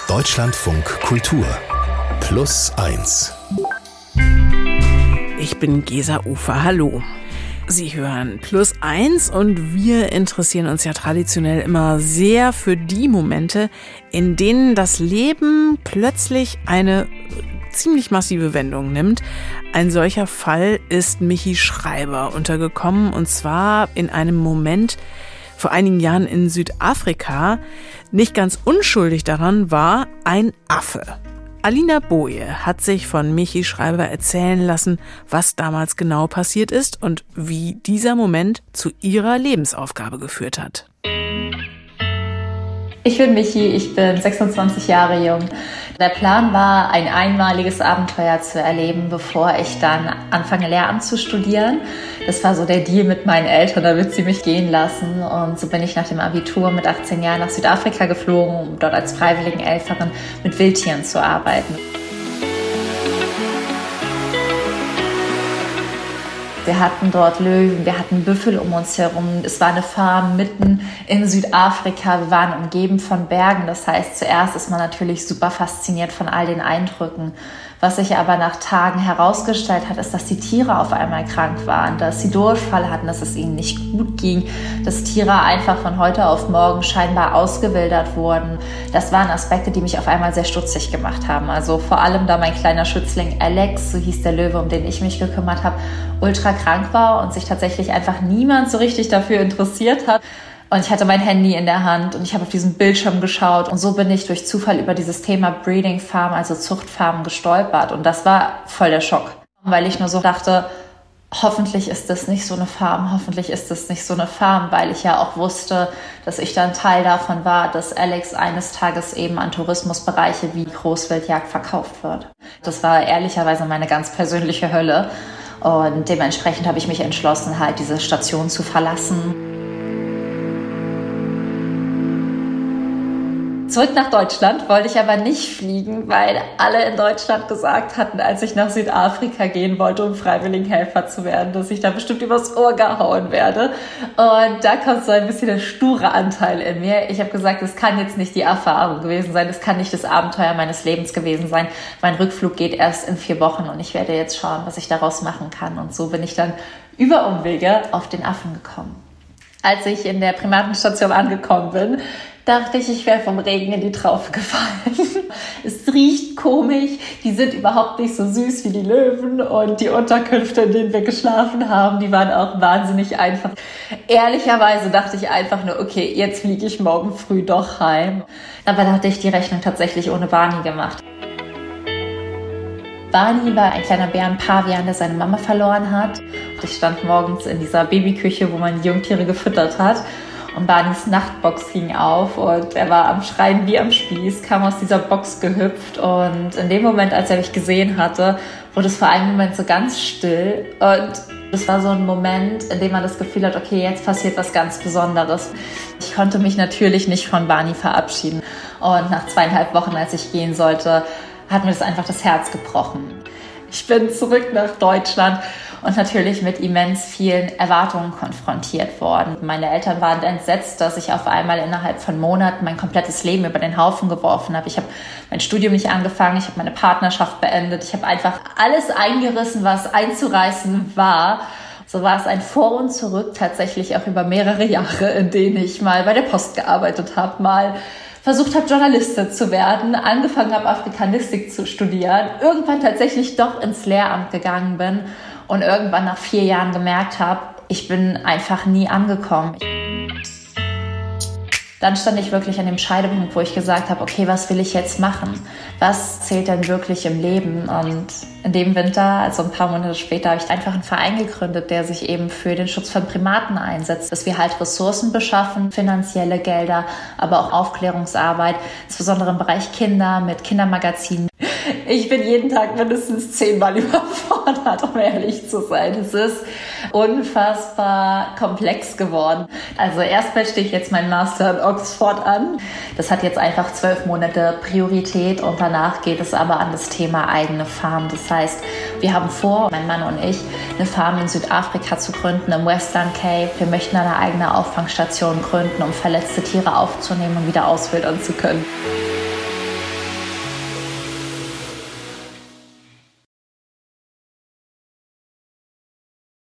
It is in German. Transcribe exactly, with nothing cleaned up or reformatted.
Deutschlandfunk Kultur Plus eins. Ich bin Gesa Ufer, hallo. Sie hören Plus eins und wir interessieren uns ja traditionell immer sehr für die Momente, in denen das Leben plötzlich eine ziemlich massive Wendung nimmt. Ein solcher Fall ist Michi Schreiber untergekommen, und zwar in einem Moment vor einigen Jahren in Südafrika. Nicht ganz unschuldig daran war ein Affe. Alina Boje hat sich von Michi Schreiber erzählen lassen, was damals genau passiert ist und wie dieser Moment zu ihrer Lebensaufgabe geführt hat. Ich bin Michi, ich bin sechsundzwanzig Jahre jung. Der Plan war, ein einmaliges Abenteuer zu erleben, bevor ich dann anfange, Lehramt zu studieren. Das war so der Deal mit meinen Eltern, damit sie mich gehen lassen. Und so bin ich nach dem Abitur mit achtzehn Jahren nach Südafrika geflogen, um dort als Freiwilligenhelferin mit Wildtieren zu arbeiten. Wir hatten dort Löwen, wir hatten Büffel um uns herum. Es war eine Farm mitten in Südafrika. Wir waren umgeben von Bergen. Das heißt, zuerst ist man natürlich super fasziniert von all den Eindrücken. Was sich aber nach Tagen herausgestellt hat, ist, dass die Tiere auf einmal krank waren, dass sie Durchfall hatten, dass es ihnen nicht gut ging, dass Tiere einfach von heute auf morgen scheinbar ausgewildert wurden. Das waren Aspekte, die mich auf einmal sehr stutzig gemacht haben. Also vor allem, da mein kleiner Schützling Alex, so hieß der Löwe, um den ich mich gekümmert habe, ultra krank war und sich tatsächlich einfach niemand so richtig dafür interessiert hat. Und ich hatte mein Handy in der Hand und ich habe auf diesen Bildschirm geschaut. Und so bin ich durch Zufall über dieses Thema Breeding Farm, also Zuchtfarmen, gestolpert. Und das war voll der Schock, weil ich nur so dachte, hoffentlich ist das nicht so eine Farm, hoffentlich ist das nicht so eine Farm, weil ich ja auch wusste, dass ich dann Teil davon war, dass Alex eines Tages eben an Tourismusbereiche wie Großwildjagd verkauft wird. Das war ehrlicherweise meine ganz persönliche Hölle. Und dementsprechend habe ich mich entschlossen, halt diese Station zu verlassen. Zurück nach Deutschland wollte ich aber nicht fliegen, weil alle in Deutschland gesagt hatten, als ich nach Südafrika gehen wollte, um Freiwilligenhelfer zu werden, dass ich da bestimmt übers Ohr gehauen werde. Und da kommt so ein bisschen der sture Anteil in mir. Ich habe gesagt, es kann jetzt nicht die Erfahrung gewesen sein, es kann nicht das Abenteuer meines Lebens gewesen sein. Mein Rückflug geht erst in vier Wochen und ich werde jetzt schauen, was ich daraus machen kann. Und so bin ich dann über Umwege auf den Affen gekommen. Als ich in der Primatenstation angekommen bin, dachte ich, ich wäre vom Regen in die Traufe gefallen. Es riecht komisch, die sind überhaupt nicht so süß wie die Löwen und die Unterkünfte, in denen wir geschlafen haben, die waren auch wahnsinnig einfach. Ehrlicherweise dachte ich einfach nur, okay, jetzt fliege ich morgen früh doch heim. Aber da hatte ich die Rechnung tatsächlich ohne Barney gemacht. Barney war ein kleiner Bärenpavian, der seine Mama verloren hat. Ich stand morgens in dieser Babyküche, wo man die Jungtiere gefüttert hat. Und Barneys Nachtbox ging auf und er war am Schreien wie am Spieß, kam aus dieser Box gehüpft. Und in dem Moment, als er mich gesehen hatte, wurde es für einen Moment so ganz still. Und es war so ein Moment, in dem man das Gefühl hat, okay, jetzt passiert was ganz Besonderes. Ich konnte mich natürlich nicht von Barney verabschieden. Und nach zweieinhalb Wochen, als ich gehen sollte, hat mir das einfach das Herz gebrochen. Ich bin zurück nach Deutschland und natürlich mit immens vielen Erwartungen konfrontiert worden. Meine Eltern waren entsetzt, dass ich auf einmal innerhalb von Monaten mein komplettes Leben über den Haufen geworfen habe. Ich habe mein Studium nicht angefangen, ich habe meine Partnerschaft beendet. Ich habe einfach alles eingerissen, was einzureißen war. So war es ein Vor und Zurück, tatsächlich auch über mehrere Jahre, in denen ich mal bei der Post gearbeitet habe, mal versucht habe, Journalistin zu werden, angefangen habe, Afrikanistik zu studieren, irgendwann tatsächlich doch ins Lehramt gegangen bin und irgendwann nach vier Jahren gemerkt habe, ich bin einfach nie angekommen. Dann stand ich wirklich an dem Scheidepunkt, wo ich gesagt habe, okay, was will ich jetzt machen? Was zählt denn wirklich im Leben? Und in dem Winter, also ein paar Monate später, habe ich einfach einen Verein gegründet, der sich eben für den Schutz von Primaten einsetzt, dass wir halt Ressourcen beschaffen, finanzielle Gelder, aber auch Aufklärungsarbeit, insbesondere im Bereich Kinder mit Kindermagazinen. Ich bin jeden Tag mindestens zehnmal überfordert, um ehrlich zu sein. Es ist unfassbar komplex geworden. Also erstmal stehe ich jetzt meinen Master in Oxford an. Das hat jetzt einfach zwölf Monate Priorität und danach geht es aber an das Thema eigene Farm. Das heißt, wir haben vor, mein Mann und ich, eine Farm in Südafrika zu gründen, im Western Cape. Wir möchten eine eigene Auffangstation gründen, um verletzte Tiere aufzunehmen und wieder auswildern zu können.